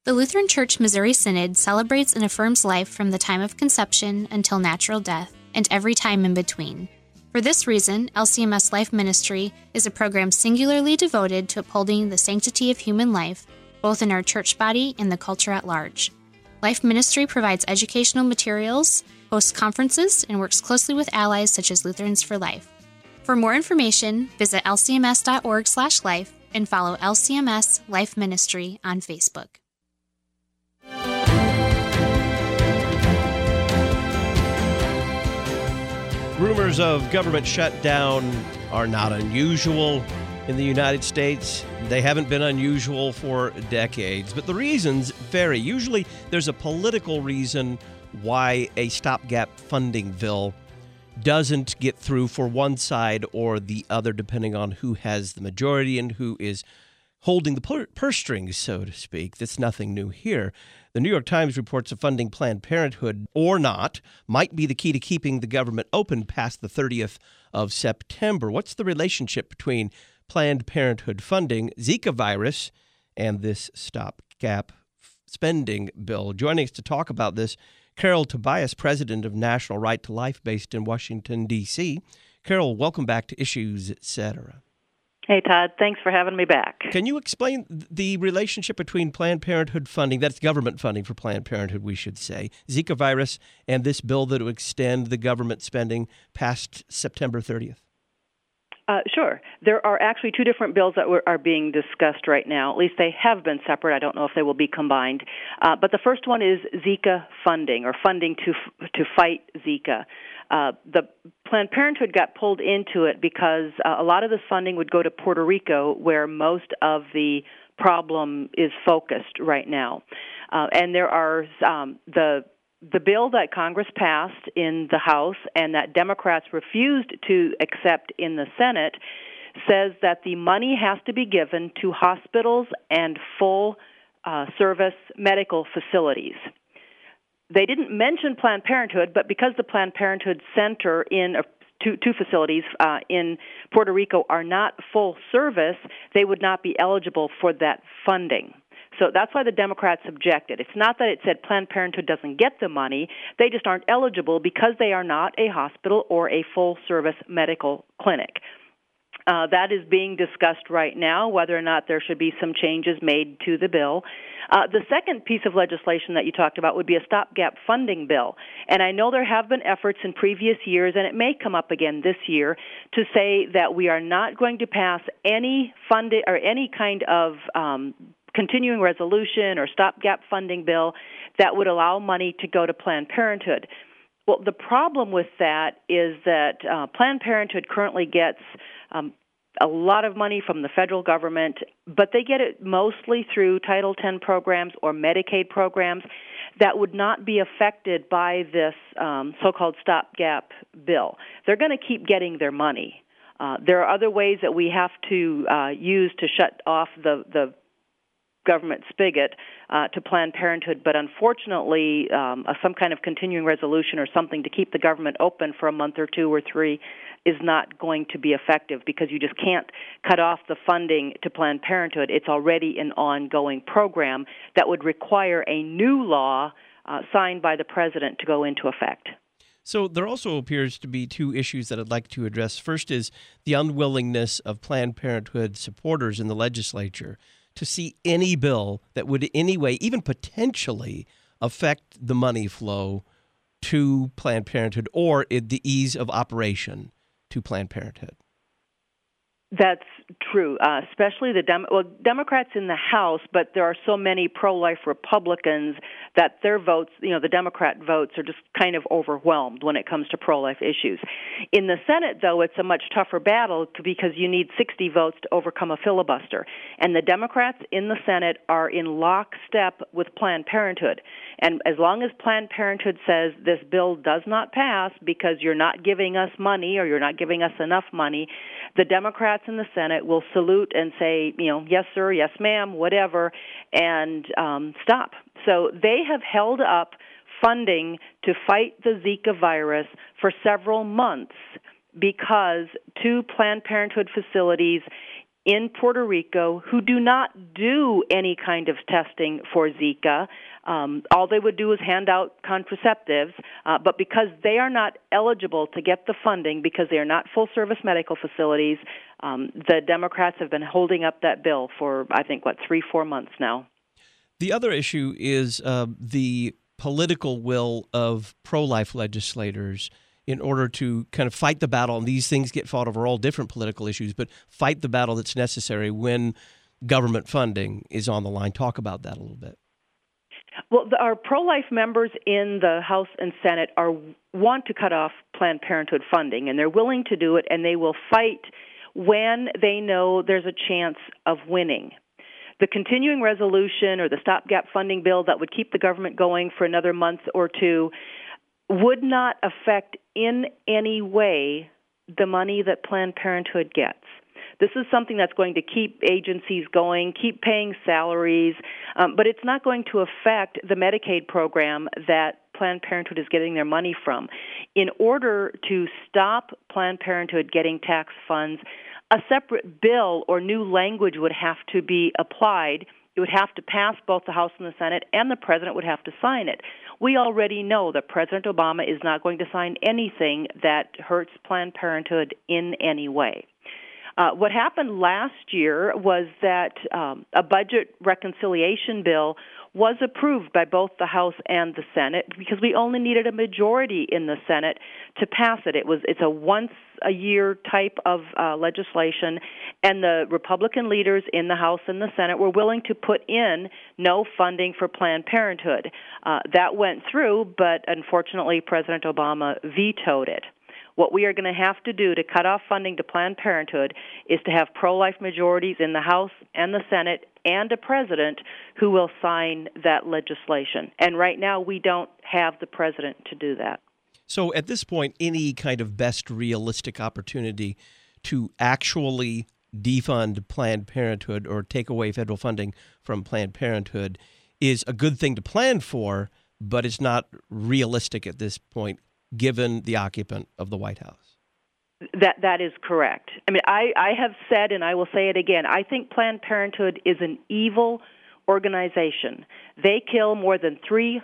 The Lutheran Church Missouri Synod celebrates and affirms life from the time of conception until natural death and every time in between. For this reason, LCMS Life Ministry is a program singularly devoted to upholding the sanctity of human life, both in our church body and the culture at large. Life Ministry provides educational materials, hosts conferences, and works closely with allies such as Lutherans for Life. For more information, visit lcms.org/life and follow LCMS Life Ministry on Facebook. Rumors of government shutdown are not unusual in the United States. They haven't been unusual for decades, but the reasons vary. Usually there's a political reason why a stopgap funding bill doesn't get through for one side or the other, depending on who has the majority and who is holding the purse strings, so to speak. That's nothing new here. The New York Times reports that funding Planned Parenthood or not might be the key to keeping the government open past the 30th of September. What's the relationship between Planned Parenthood funding, Zika virus, and this stopgap spending bill? Joining us to talk about this, Carol Tobias, president of National Right to Life based in Washington, D.C. Carol, welcome back to Issues, Etc. Hey, Todd. Thanks for having me back. Can you explain the relationship between Planned Parenthood funding, that's government funding for Planned Parenthood, we should say, Zika virus, and this bill that will extend the government spending past September 30th? Sure. There are actually two different bills that are being discussed right now. At least they have been separate. I don't know if they will be combined. But the first one is Zika funding, or funding to fight Zika. The Planned Parenthood got pulled into it because a lot of this funding would go to Puerto Rico, where most of the problem is focused right now. And there are the bill that Congress passed in the House and that Democrats refused to accept in the Senate says that the money has to be given to hospitals and full-service medical facilities. They didn't mention Planned Parenthood, but because the Planned Parenthood Center in two facilities in Puerto Rico are not full service, they would not be eligible for that funding. So that's why the Democrats objected. It's not that it said Planned Parenthood doesn't get the money. They just aren't eligible because they are not a hospital or a full-service medical clinic. That is being discussed right now, whether or not there should be some changes made to the bill. The second piece of legislation that you talked about would be a stopgap funding bill. And I know there have been efforts in previous years, and it may come up again this year, to say that we are not going to pass any funding or any kind of continuing resolution or stopgap funding bill that would allow money to go to Planned Parenthood. Well, the problem with that is that Planned Parenthood currently gets a lot of money from the federal government, but they get it mostly through Title X programs or Medicaid programs that would not be affected by this so-called stopgap bill. They're going to keep getting their money. There are other ways that we have to use to shut off the government spigot to Planned Parenthood, but unfortunately some kind of continuing resolution or something to keep the government open for a month or two or three is not going to be effective because you just can't cut off the funding to Planned Parenthood. It's already an ongoing program that would require a new law signed by the president to go into effect. So there also appears to be two issues that I'd like to address. First is the unwillingness of Planned Parenthood supporters in the legislature to see any bill that would in any way, even potentially, affect the money flow to Planned Parenthood or the ease of operation to Planned Parenthood. That's true, especially the Democrats in the House, but there are so many pro-life Republicans that their votes, the Democrat votes are just kind of overwhelmed when it comes to pro-life issues. In the Senate, though, it's a much tougher battle because you need 60 votes to overcome a filibuster. And the Democrats in the Senate are in lockstep with Planned Parenthood. And as long as Planned Parenthood says this bill does not pass because you're not giving us money or you're not giving us enough money, the Democrats in the Senate will salute and say, yes, sir, yes, ma'am, whatever, and stop. So they have held up funding to fight the Zika virus for several months because two Planned Parenthood facilities in Puerto Rico who do not do any kind of testing for Zika. All they would do is hand out contraceptives, but because they are not eligible to get the funding because they are not full-service medical facilities, the Democrats have been holding up that bill for, I think, 3-4 months now. The other issue is the political will of pro-life legislators in order to kind of fight the battle, and these things get fought over all different political issues, but fight the battle that's necessary when government funding is on the line. Talk about that a little bit. Well, our pro-life members in the House and Senate want to cut off Planned Parenthood funding, and they're willing to do it, and they will fight when they know there's a chance of winning. The continuing resolution or the stopgap funding bill that would keep the government going for another month or two would not affect in any way the money that Planned Parenthood gets. This is something that's going to keep agencies going, keep paying salaries, but it's not going to affect the Medicaid program that Planned Parenthood is getting their money from. In order to stop Planned Parenthood getting tax funds, a separate bill or new language would have to be applied. It would have to pass both the House and the Senate, and the President would have to sign it. We already know that President Obama is not going to sign anything that hurts Planned Parenthood in any way. What happened last year was that a budget reconciliation bill was approved by both the House and the Senate because we only needed a majority in the Senate to pass it. It's a once-a-year type of legislation, and the Republican leaders in the House and the Senate were willing to put in no funding for Planned Parenthood. That went through, but unfortunately President Obama vetoed it. What we are going to have to do to cut off funding to Planned Parenthood is to have pro-life majorities in the House and the Senate and a president who will sign that legislation. And right now we don't have the president to do that. So at this point, any kind of best realistic opportunity to actually defund Planned Parenthood or take away federal funding from Planned Parenthood is a good thing to plan for, but it's not realistic at this point, given the occupant of the White House. That is correct. I mean, I have said, and I will say it again, I think Planned Parenthood is an evil organization. They kill more than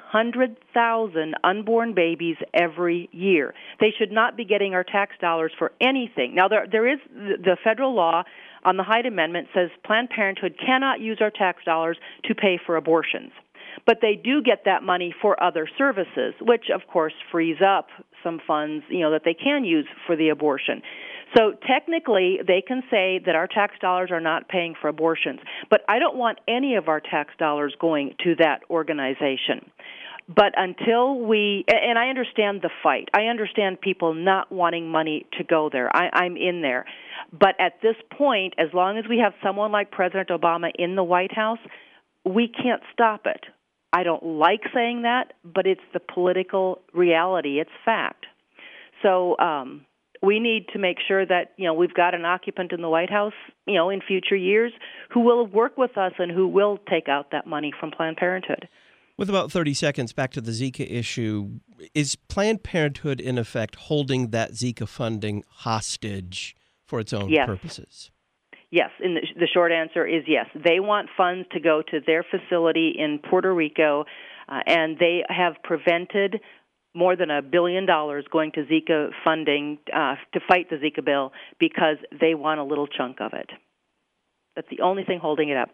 300,000 unborn babies every year. They should not be getting our tax dollars for anything. Now, there is the federal law on the Hyde Amendment says Planned Parenthood cannot use our tax dollars to pay for abortions. But they do get that money for other services, which, of course, frees up some funds, that they can use for the abortion. So technically, they can say that our tax dollars are not paying for abortions. But I don't want any of our tax dollars going to that organization. But until and I understand the fight. I understand people not wanting money to go there. I'm in there. But at this point, as long as we have someone like President Obama in the White House, we can't stop it. I don't like saying that, but it's the political reality. It's fact. So we need to make sure that, we've got an occupant in the White House, in future years who will work with us and who will take out that money from Planned Parenthood. With about 30 seconds, back to the Zika issue, is Planned Parenthood, in effect, holding that Zika funding hostage for its own purposes? Yes, and the short answer is yes. They want funds to go to their facility in Puerto Rico, and they have prevented more than $1 billion going to Zika funding to fight the Zika bill because they want a little chunk of it. That's the only thing holding it up.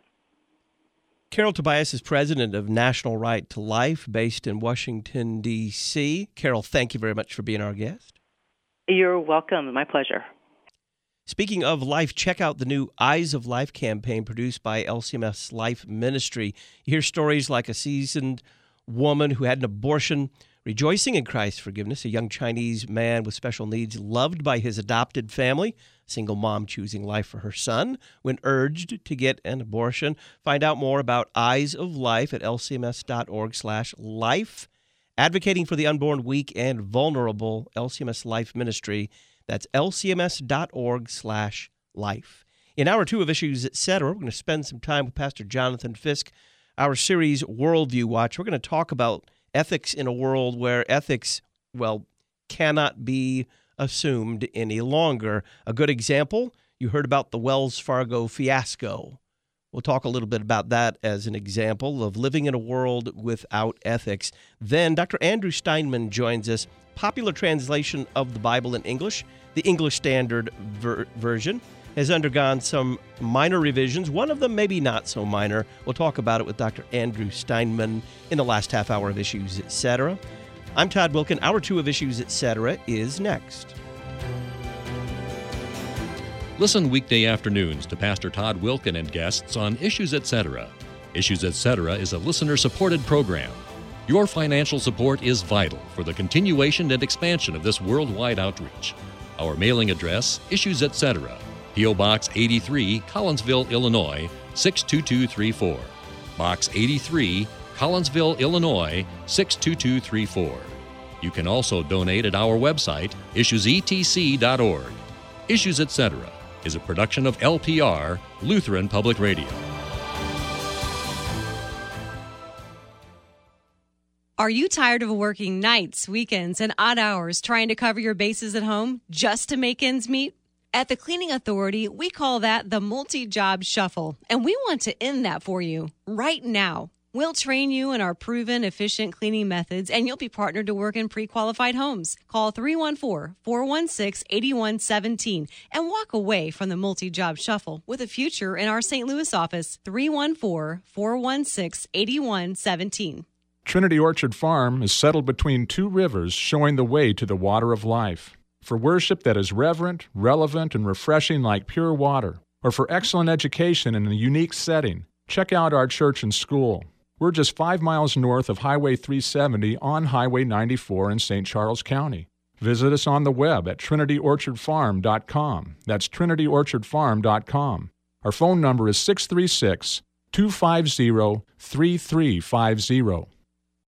Carol Tobias is president of National Right to Life, based in Washington, D.C. Carol, thank you very much for being our guest. You're welcome. My pleasure. Speaking of life, check out the new Eyes of Life campaign produced by LCMS Life Ministry. You hear stories like a seasoned woman who had an abortion, rejoicing in Christ's forgiveness, a young Chinese man with special needs loved by his adopted family, a single mom choosing life for her son when urged to get an abortion. Find out more about Eyes of Life at lcms.org/life. Advocating for the unborn, weak, and vulnerable, LCMS Life Ministry. That's lcms.org/life. In Hour 2 of Issues Etc., we're going to spend some time with Pastor Jonathan Fisk, our series Worldview Watch. We're going to talk about ethics in a world where ethics, cannot be assumed any longer. A good example, You heard about the Wells Fargo fiasco. We'll talk a little bit about that as an example of living in a world without ethics. Then Dr. Andrew Steinman joins us. Popular translation of the Bible in English, the English Standard Version, has undergone some minor revisions. One of them maybe not so minor. We'll talk about it with Dr. Andrew Steinman in the last half hour of Issues, Etc. I'm Todd Wilken. Hour 2 of Issues, Etc. is next. Listen weekday afternoons to Pastor Todd Wilken and guests on Issues, Etc. Issues, Etc. is a listener-supported program. Your financial support is vital for the continuation and expansion of this worldwide outreach. Our mailing address, Issues, Etc., P.O. Box 83, Collinsville, Illinois, 62234. Box 83, Collinsville, Illinois, 62234. You can also donate at our website, issuesetc.org. Issues, Etc. is a production of LPR, Lutheran Public Radio. Are you tired of working nights, weekends, and odd hours trying to cover your bases at home just to make ends meet? At the Cleaning Authority, we call that the multi-job shuffle, and we want to end that for you right now. We'll train you in our proven, efficient cleaning methods, and you'll be partnered to work in pre-qualified homes. Call 314-416-8117 and walk away from the multi-job shuffle with a future in our St. Louis office, 314-416-8117. Trinity Orchard Farm is settled between two rivers, showing the way to the water of life. For worship that is reverent, relevant, and refreshing like pure water, or for excellent education in a unique setting, check out our church and school. We're just 5 miles north of Highway 370 on Highway 94 in St. Charles County. Visit us on the web at trinityorchardfarm.com. That's trinityorchardfarm.com. Our phone number is 636-250-3350.